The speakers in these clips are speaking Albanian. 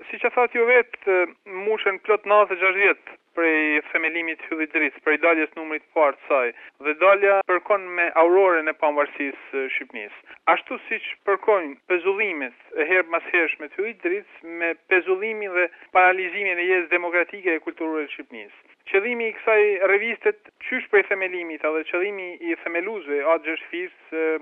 si që thatë ju vetë, mushën plot 96 vjetë prej themelimit Hylli Dritës, prej daljes numrit parë të saj, dhe dalja përkon me auroren e pavarësisë Shqipnisë. Ashtu siç përkojnë pezullimet e herë mas hershme të Hyllit Dritës me pezullimin dhe paralizimin e jetës demokratike e kulturore të Shqipnisë. Qëllimi i kësaj revistet, qysh prej themelimit, edhe qëllimi i themeluesve, Atë Xheshfis,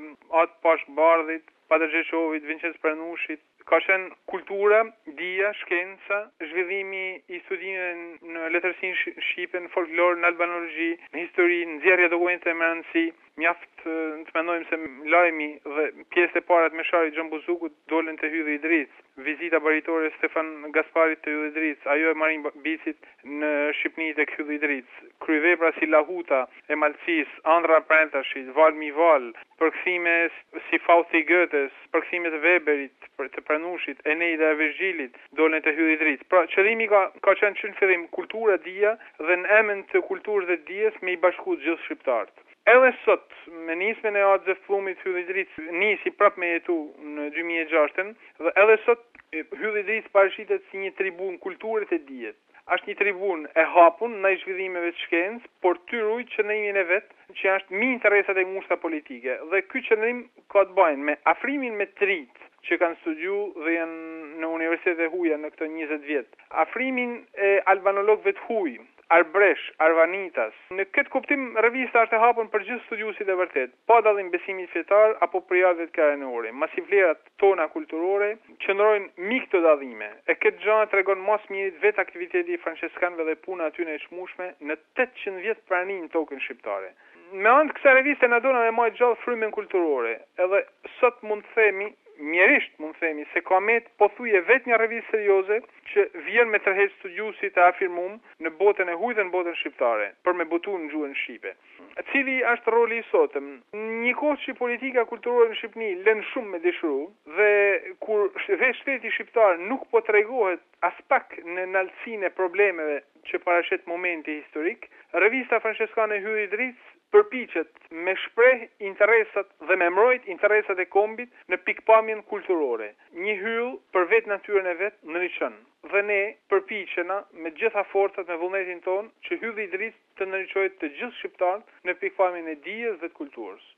Atë Pashbardhit, Padër Xheshovit, Vincenc Pernushit, ka qenë kultura, dija, shkenca, zhvillimi i studimeve në letërsinë shqipe, në folklor, në albanologji, në histori, nxjerrja dokumente me rëndësi. Mjaft të mendojmë se lajmi dhe pjesë e para të Mesharit Xhan Buzukut dolën te Hylli i Dritës, vizita baritore Stefan Gasparit te Hylli i Dritës, ajo e Marin Bicit në Shqipëni tek Hylli i Dritës, kryevepra si Lahuta e Malcis, Andra Prentashit, Valmi Val, përkthime si Fausti Goethes, përkthime të Weberit, të Pernushit, Eneida e Virgilit dolën te Hylli i Dritës. Pra qëllimi ka qenë që në fillim kultura, dija dhe në emën të kulturës dhe dijes me i bashku të gjithë shqiptarët. Edhe sot, me nismen e Atë Xhefllumit, Hylli i Dritës nisi prap me jetu në 2006, dhe edhe sot Hylli i Dritës parashitet si një tribun kulturët e dijet. Është një tribun e hapun në zhvillimeve të shkencë, por tyruj qëndrimin e vet, që është mi interesat e ngushta politike. Dhe ky qëndrim ka të bëjë me afrimin me të rinjt që kanë studiu dhe janë në universitetet e huaja në këto 20 vjet. Afrimin e albanologëve të huaj, Arbresh, Arvanitas. Në këtë kuptim, revista është e hapur për gjithë studiuesit e vërtet, pa dallim besimit fetar apo përjavëve të karenore. Masi vlerat tona kulturore qëndrojnë mik të dallime. E këtë gjë tregon mas mirit vetë aktiviteti i franceskanëve dhe puna aty në e çmueshme në 800 vjet pranim në tokën shqiptare. Me anë të kësaj reviste na dona me majtë gjallë frymen kulturore. Edhe sot mund të themi mjerisht mund të themi se Kamet pothuajse vetë një revistë serioze që vjen me tërheq studiuesit të afirmum në botën e huaj dhe në botën shqiptare për me botu në gjuhën shqipe. Cili është roli i sotëm? Një kohë që politika kulturore në Shqipëni lën shumë me dëshiru dhe kur shteti shqiptar nuk po tregohet as pak në nalësinë e problemeve që paraqet momenti historik, revista franceskane Hylli i Dritës përpiqet me shpreh interesat dhe me mbrojt interesat e kombit në pikpamjen kulturore. Një hyll për vetë natyrën e vet ndriçon. Dhe ne përpiqena me gjitha forcat me vullnetin ton që Hylli i Dritës të ndriçojë të gjithë shqiptarët në pikpamjen e dijes dhe të kulturës.